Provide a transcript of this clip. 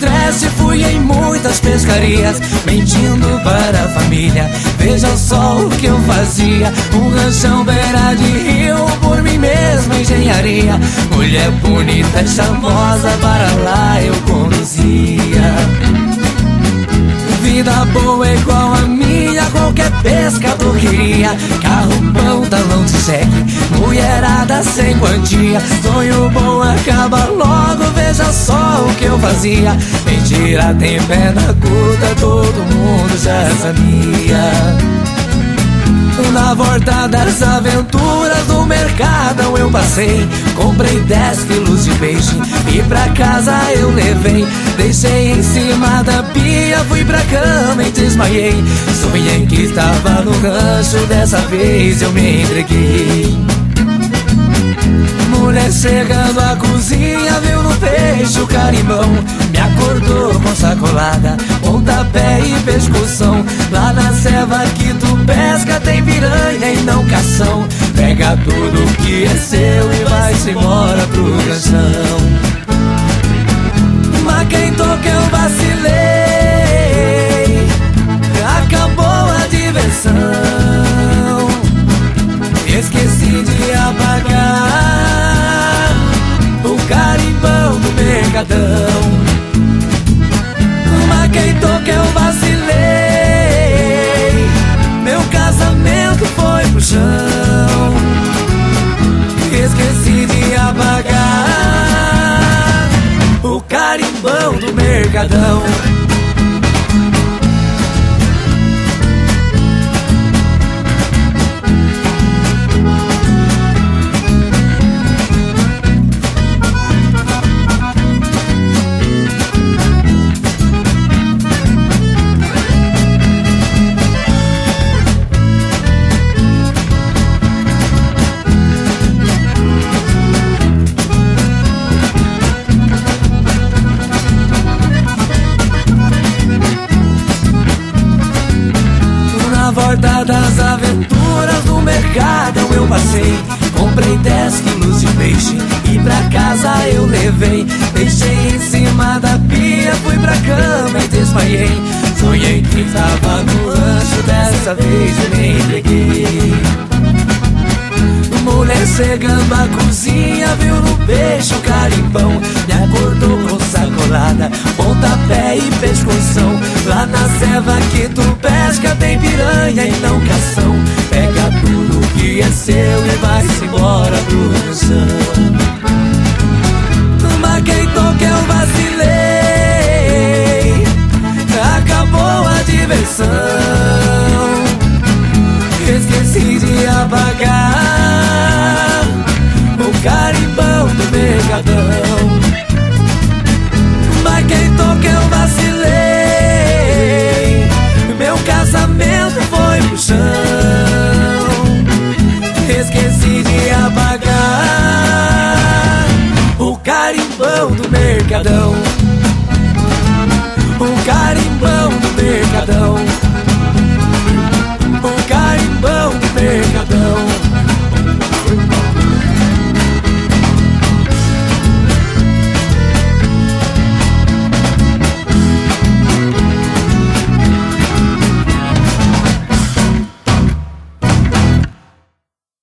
estresse, fui em muitas pescarias, mentindo para a família. Veja só o que eu fazia: um ranchão beira de rio, por mim mesmo engenharia. Mulher bonita e charmosa, para lá eu conduzia. Vida boa é igual a minha, qualquer pescador queria. Carro bom, talão de cheque, mulherada sem quantia. Sonho bom acaba logo, veja só o que eu fazia. Mentira tem perna curta, todo mundo já sabia. Na volta das aventuras do Mercadão eu passei, comprei 10 quilos de peixe e pra casa eu levei. Deixei em cima da pia, fui pra cama e desmaiei. Sonhei que estava no rancho, dessa vez eu me entreguei. Mulher chegando à cozinha, viu no peixe o carimbão. Me acordou com sacolada, pontapé e pescoção. Lá na serva que tu pesca tem piranha e não cação. Pega tudo que é seu e vai-se embora pro ranchão. Mas quem toca eu vacilei, acabou a diversão. Esqueci de apagar o carimbão do Mercadão. Mas quem toca eu vacilei, meu casamento foi pro chão. Esqueci de apagar o carimbão do Mercadão. Na volta das aventuras do Mercadão eu passei, comprei 10 quilos de peixe e pra casa eu levei. Deixei em cima da pia, fui pra cama e desmaiei. Sonhei que tava no rancho, dessa vez eu me entreguei. Mulher chegando à cozinha, viu no peixe o carimbão. Me acordou com sacolada, pontapé e pescoção. Lá na serva que tu pesca tem piranha e não cação. Pega tudo que é seu e vai-se embora pro ranchão. Mas quem toca eu vacilei, acabou a diversão. Esqueci de apagar o carimbão do Mercadão. Mas quem toca eu vacilei, meu casamento foi pro chão. Esqueci de apagar o carimbão do Mercadão. O carimbão do Mercadão.